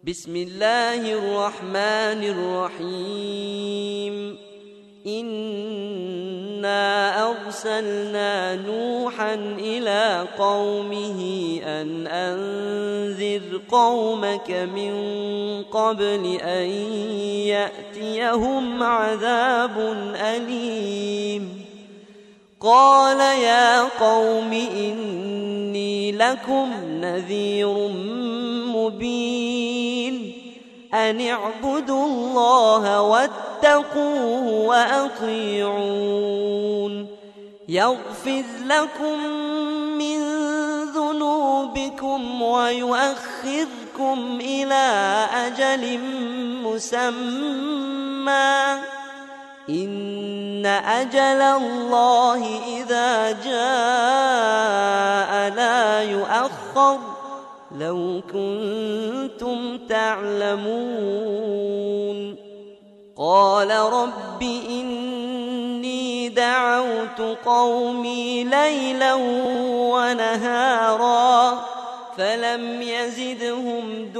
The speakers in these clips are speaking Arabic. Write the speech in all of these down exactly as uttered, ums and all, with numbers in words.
بسم الله الرحمن الرحيم. إنا أرسلنا نوحا إلى قومه أن أنذر قومك من قبل أن يأتيهم عذاب أليم. قال يا قوم إني لكم نذير مبين، أن اعبدوا الله واتقوه وأطيعون، يغفر لكم من ذنوبكم ويؤخركم إلى أجل مسمى، إن أجل الله إذا جاء لا يؤخر، لو كنتم تعلمون. قال رب إني دعوت قومي ليلا ونهارا فلم يزدهم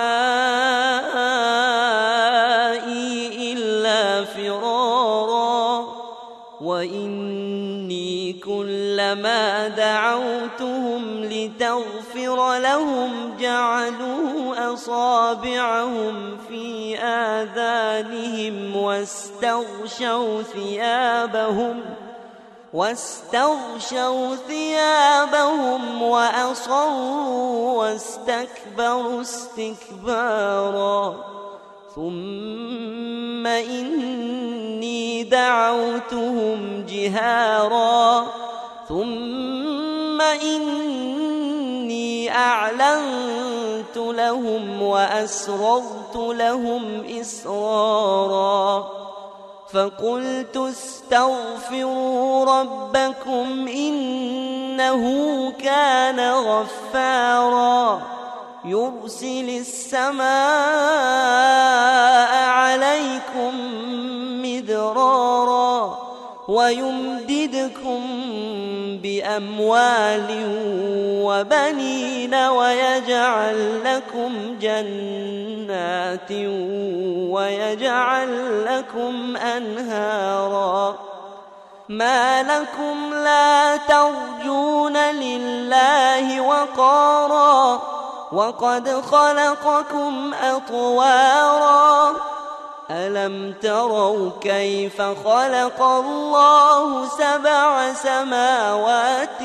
دعائي إلا فرارا، وإني كلما دعوتهم لتغفر لهم جعلوا أصابعهم في آذانهم واستغشوا ثيابهم واستغشوا ثيابهم وأصروا واستكبروا استكبارا، ثم إني دعوتهم جهارا ثم إني أعلنت لهم وأسررت لهم إسرارا، فقلت استغفروا ربكم إنه كان غفارا، يرسل السماء عليكم مدرارا ويمددكم بأموال وبنين ويجعل لكم جنات ويجعل لكم أنهارا. ما لكم لا ترجون لله وقارا وقد خلقكم أطوارا، ألم تروا كيف خلق الله سبع سماوات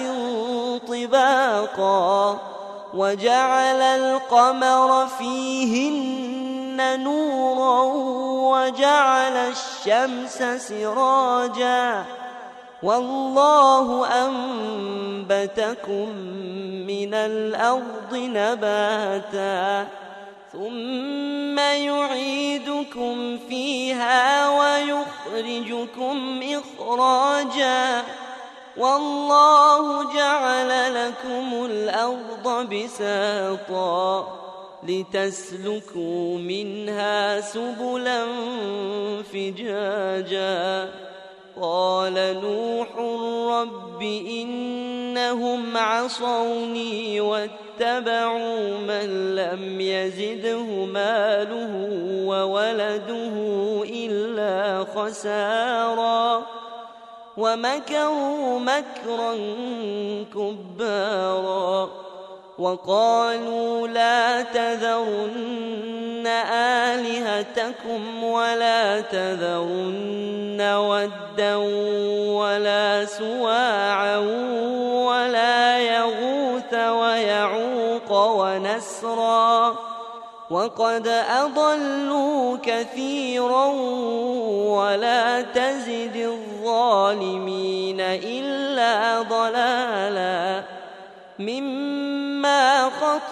طباقا وجعل القمر فيهن نورا وجعل الشمس سراجا، والله أنبتكم من الأرض نباتا، ثم يعيدكم فيها ويخرجكم إخراجا، والله جعل لكم الأرض بساطا لتسلكوا منها سبلا فجاجا. قال نوح رب إنهم عصوني واتبعوا من لم يزده ماله وولده إلا خسارا، ومكروا مكرا كبارا، وقالوا لا تذرن آلهتكم ولا تذرن ودا ولا سواعا ولا يغوث ويعوق ونسرا، وقد أضلوا كثيرا ولا تزد الظالمين إلا ضلالا، مما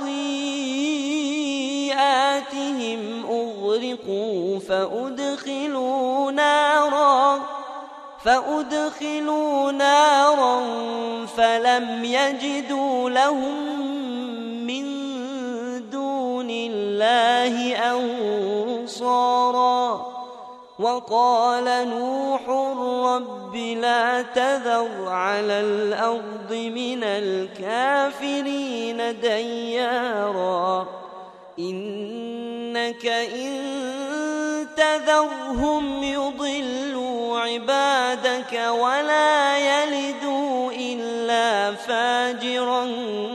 خطيئاتهم أغرقوا فأدخلوا نارا فأدخلوا نارا فلم يجدوا لهم من دون الله أنصارا. وقال نوح رب لا تذر على الأرض من الكافرين ديارا إن إنك إن تذرهم يضلوا عبادك ولا يلدوا إلا فاجرا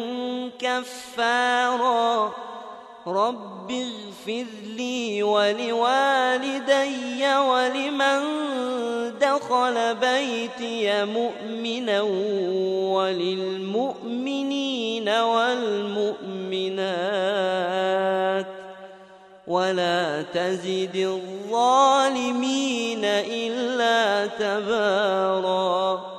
كفارا رب اغفر لي ولوالدي ولمن دخل بيتي مؤمنا وللمؤمنين والمؤمنات ولا تزد الظالمين إلا تباراً.